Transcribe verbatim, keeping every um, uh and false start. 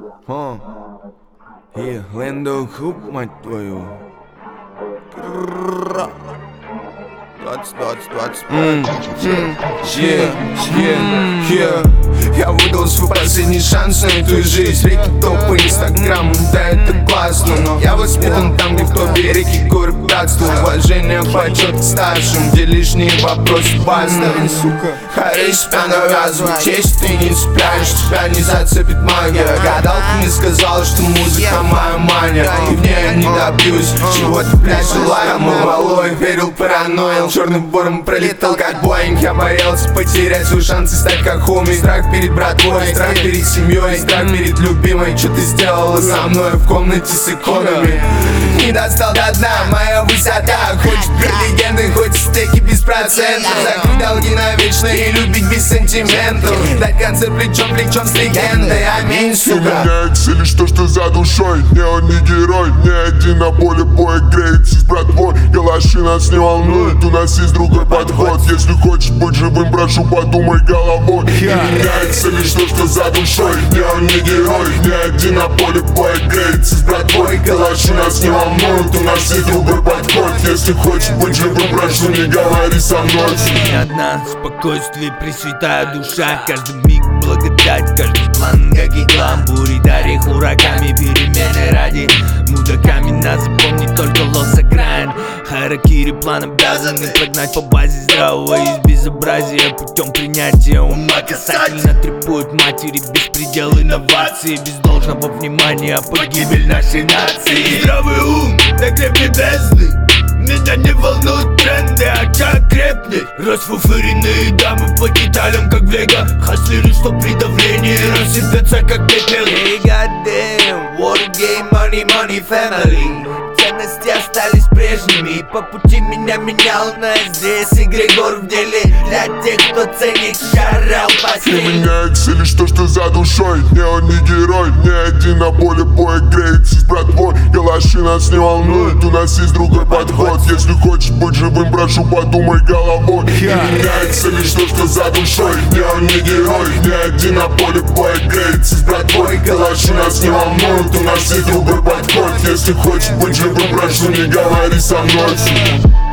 О, и Лэндо Хуп, мать твою. двадцать, двадцать, двадцать пять. Я выдал свой последний шанс на эту жизнь. Реки, топы, инстаграм, да это классно. Но я воспитан там, где в топе реки, горы, братство. Уважение, почет к старшим, где лишние вопросы баста. Сука, харей себя навязывай, честь ты не цепляешь, тебя не зацепит магия. Гадалка мне сказала, что музыка моя мания, и в ней я не добьюсь чего-то, блядь, желаю. Малой верил, параноил, черным бором пролетал как Боинг. Я боялся потерять свой шанс и стать как хоми. Страх перед братвой, страх перед семьей, страх перед любимой. Что ты сделала со мной в комнате с иконами? Не достал до дна моя высота. Хочешь быть легендой, хоть стейки без процентов. Закрыть долги навечно и любить без сантиментов. Дать концерт плечом плечом с легендой. Аминь, сука. У меня цели, что что за душой. Не он не герой, не один на поле боя греется с братвой. Галаши нас не волнует, у нас есть другой подход. Если хочешь быть живым, прошу, подумай головой. У меня цели, что что за душой. Не он не герой, не один на поле боя греется с братвой. Галаши нас не волнует, у нас есть другой подход. Если хочешь быть живым, прошу, не говори со мной. Не одна, спокойствие, пресвятая душа. Каждый миг благодать, каждый план, как игла. Бури, дари, урагами, перемены ради мудаками. Нас запомнит только лос-окраин. Харакири план обязаны прогнать по базе здравого из безобразия. Путем принятия ума касательно требуют матери. Беспредел инноваций, без должного внимания погибель нашей нации. Здравый ум, на гребне бездны. Меня не волнуют тренды, а как крепнет. Расфуфыренные дамы по деталям, как в лего. Хаслеры, что при давлении рассыпятся, как пепел. Hey, goddamn, war game, money, money, family. Ценности остались прежними, по пути меня менял на здесь. И Григор в деле для тех, кто ценит шарал У последний. меня цели, что что за душой. Не он не герой, не один на поле боя греется с братвой. Галаши нас не волнует, у нас есть другой подход. Если хочешь быть живым, прошу, подумай головой. У меня цели, что что за душой. Не он не герой, не один на поле боя греется с братвой. Галаши нас не волнует, у нас есть другой подход. Если хочешь быть живым, прошу, не говори со мной.